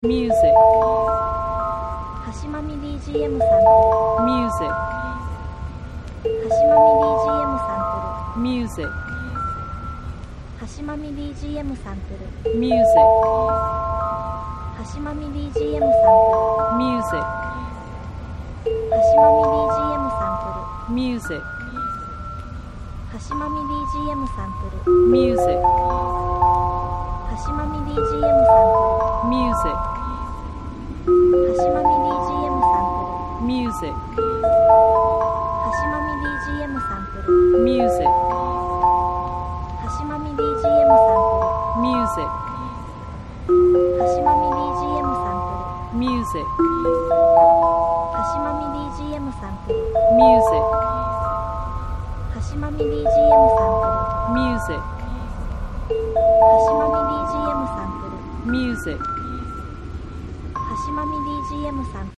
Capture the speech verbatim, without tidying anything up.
music はしまみ ビージーエム サンプル music はしまみ ビージーエム サンプル music はしまみ ビージーエム サンプル music はしまみ ビージーエム サンプル music はしまみ ビージーエム サンプル music はしまみ ビージーエム サンプル music はしまみ ビージーエム サンプル music はしまみ ビージーエム サンプル music はしまみ ビージーエム サンプル music はしまみ ビージーエム サンプル music はしまみ ビージーエム サンプル music はしまみ ビージーエム サンプル music はしまみ ビージーエム サンプル music はしまみ ビージーエム サンプル music はしまみ ビージーエム サンプル